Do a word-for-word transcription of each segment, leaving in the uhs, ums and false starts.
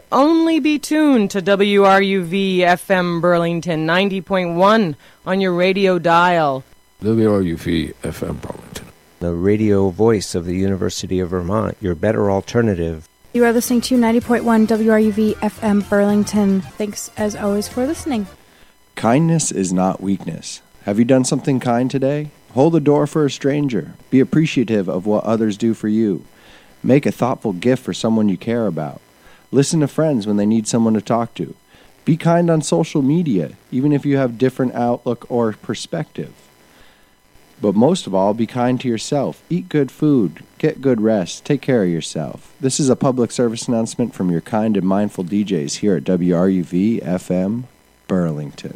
only be tuned to W R U V F M Burlington ninety point one on your radio dial. W R U V F M Burlington, the radio voice of the University of Vermont, your better alternative. You are listening to ninety point one W R U V F M Burlington. Thanks, as always, for listening. Kindness is not weakness. Have you done something kind today? Hold the door for a stranger. Be appreciative of what others do for you. Make a thoughtful gift for someone you care about. Listen to friends when they need someone to talk to. Be kind on social media, even if you have different outlook or perspective. But most of all, be kind to yourself. Eat good food. Get good rest. Take care of yourself. This is a public service announcement from your kind and mindful D Js here at W R U V F M Burlington.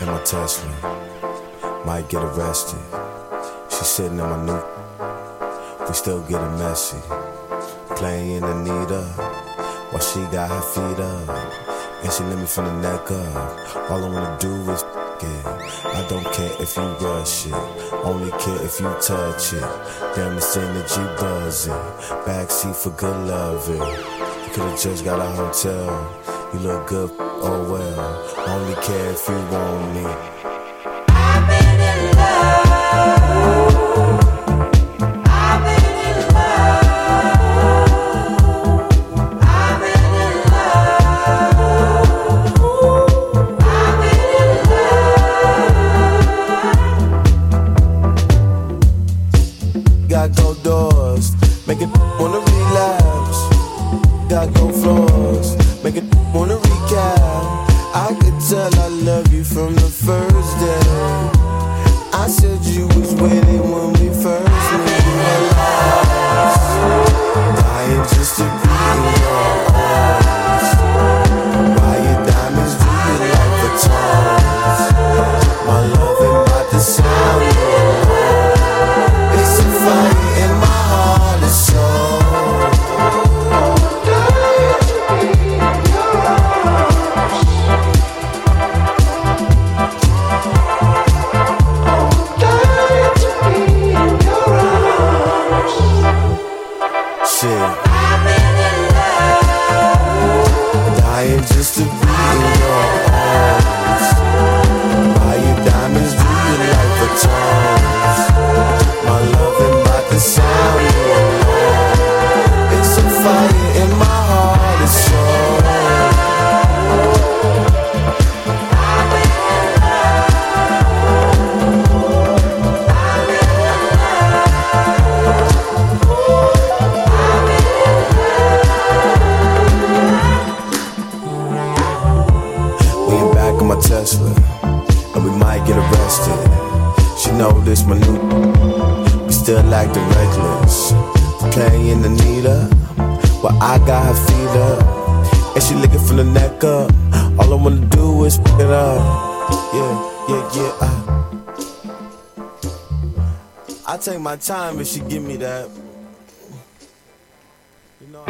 in my Tesla, might get arrested. She sitting in my new, we still getting messy. Playing Anita, while she got her feet up, and she let me from the neck up. All I wanna do is it. I don't care if you rush it, only care if you touch it. Damn, this energy buzzing, backseat for good loving. You could've just got a hotel, you look good, oh well. Only care if you want me. I've been in love. Make it wanna relapse. Got no flaws. Make it wanna recap. I could tell I love you from the first day. I said you was waiting when we first met. You were lost, dying just to be in your arms. Why your diamonds do you like the tongues? My love ain't about to sound good. It's a fire in my heart and soul. Just to be in your arms. Why your diamonds do you like the tongues? My love ain't about to sound good. It's a fire in my heart and soul. My Tesla, and we might get arrested. She know this my new, we still acting reckless. Playing Anita, while I got her feet up, and she licking from the neck up. All I wanna do is pick it up. Yeah, yeah, yeah. I, I take my time if she give me that. You know.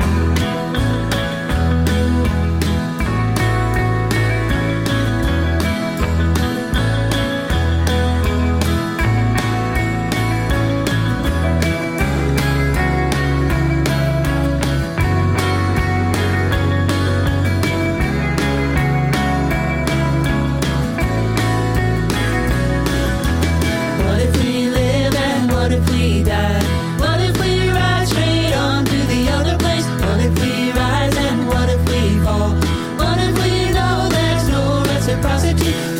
Reciprocity.